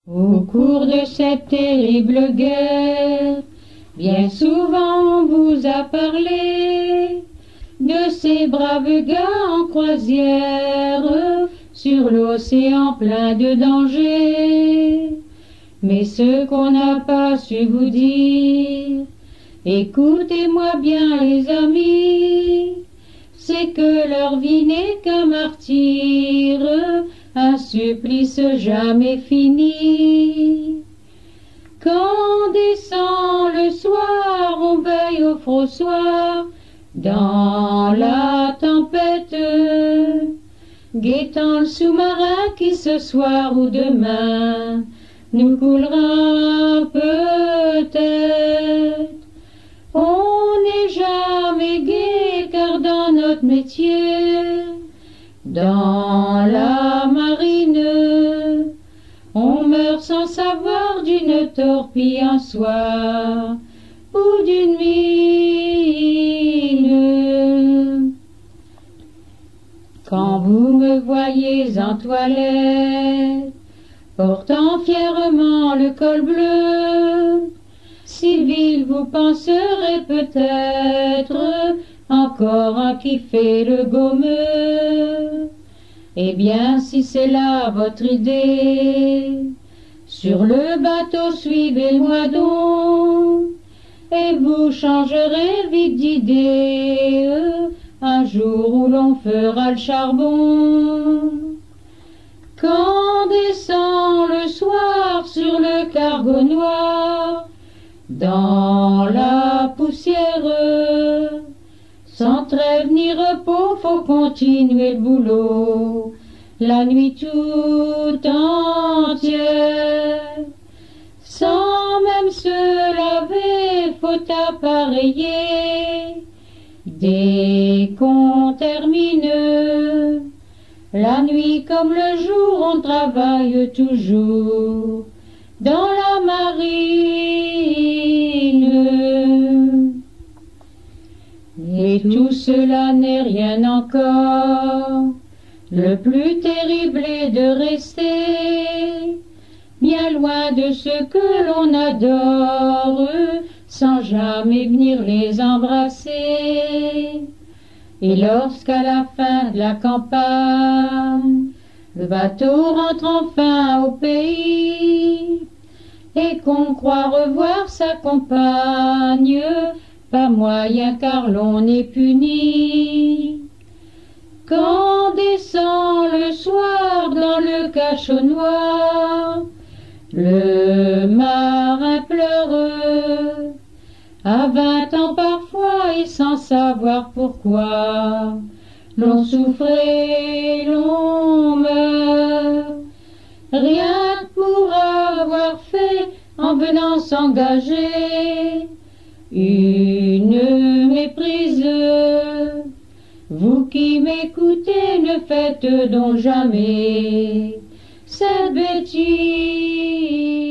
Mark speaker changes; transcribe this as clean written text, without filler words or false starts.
Speaker 1: Au cours de cette terrible guerre, bien souvent on vous a parlé de ces braves gars en croisière sur l'océan plein de dangers. Mais ce qu'on n'a pas su vous dire, écoutez-moi bien les amis, c'est que leur vie n'est qu'un martyre, un supplice jamais fini. Quand descend le soir, on veille au frossoir, dans la tempête, guettant le sous-marin qui ce soir ou demain nous coulera peut-être. On n'est jamais gai car dans notre métier, dans la marine, on meurt sans savoir d'une torpille un soir ou d'une mine. Quand vous me voyez en toilette, portant fièrement le col bleu, civil, vous penserez peut-être encore à qui fait le gommeux. Eh bien, si c'est là votre idée, sur le bateau suivez-moi donc, et vous changerez vite d'idée, un jour où l'on fera le charbon. Quand descend le soir sur le cargo noir, dans la poussière, sans trêve ni repos, faut continuer le boulot, la nuit tout entière. Sans même se laver, faut appareiller, dès qu'on termine. La nuit comme le jour, on travaille toujours dans la marine. Et tout cela n'est rien encore. Le plus terrible est de rester bien loin de ceux que l'on adore, sans jamais venir les embrasser. Et lorsqu'à la fin de la campagne, le bateau rentre enfin au pays, et qu'on croit revoir sa compagne, pas moyen car l'on est puni. Quand descend le soir dans le cachot noir, le marin pleure, à 20 ans parfois et sans savoir pourquoi, l'on souffre et l'on meurt, rien que pour avoir fait en venant s'engager une méprise. Vous qui m'écoutez, ne faites donc jamais cette bêtise.